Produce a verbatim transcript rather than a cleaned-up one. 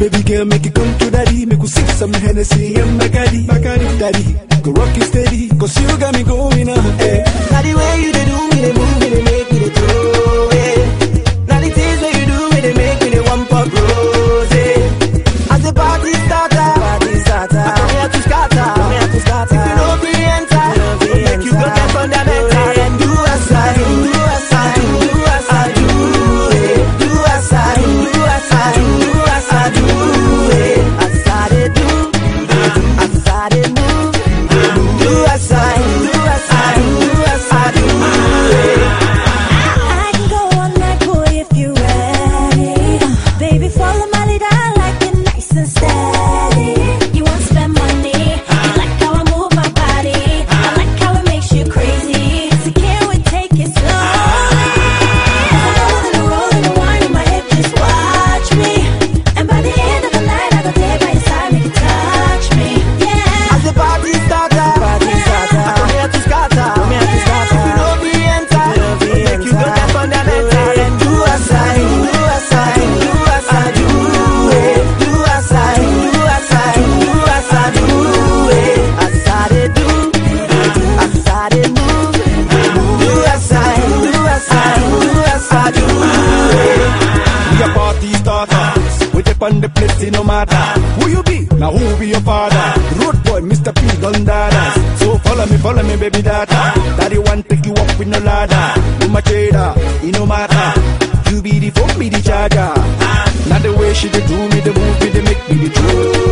Baby girl, make it come to daddy. Make you sip some Hennessy and Bacardi. Bacardi, daddy, go rock it steady. Cause you got me going on, eh. Now the way you they do me, they move me, they make me they throw, eh. Now the things that you do me, they make me they one pop rose, eh. As the party starter, party starter, I come here to scatter, come here to scatter. If you know me enter, we'll make you go get fundamental. And do as I do, do as I do, do as I do, eh. Do as I do, do as I do, do as I do, eh. As I dey do, as I dey move, do as I do, do as I do, do as I do, eh. I can go all night, boy, if you're ready. Baby, follow my lead, I like it nice and steady. You won't spend money, you like how I move my body. I like how it makes you crazy, so can we take it slowly? Rolling and rolling and winding my hip, just watch me. And by the end of the night, I go there by your side, make you touch me, yeah. As the party starter, party starter, I come here to scatter, come here to scatter. If you know me enter, we'll make you go get fundamental. And do as I do, do as I do, do as I do, eh. Do as I do, do as I do, do as I do, eh. As I dey do, as I dey move, do as I do, do as I do, do as I do, eh. We a party starters. We dip on the place, it no matter who you be. Now who be your father? Road boy, Mister P, Gundadas. So follow me, follow me, baby data. Daddy want take you up with no ladder. You my trader, it no matter. You be the phone, be the charger. Not the way she dey do me, the move me, they make me the truth.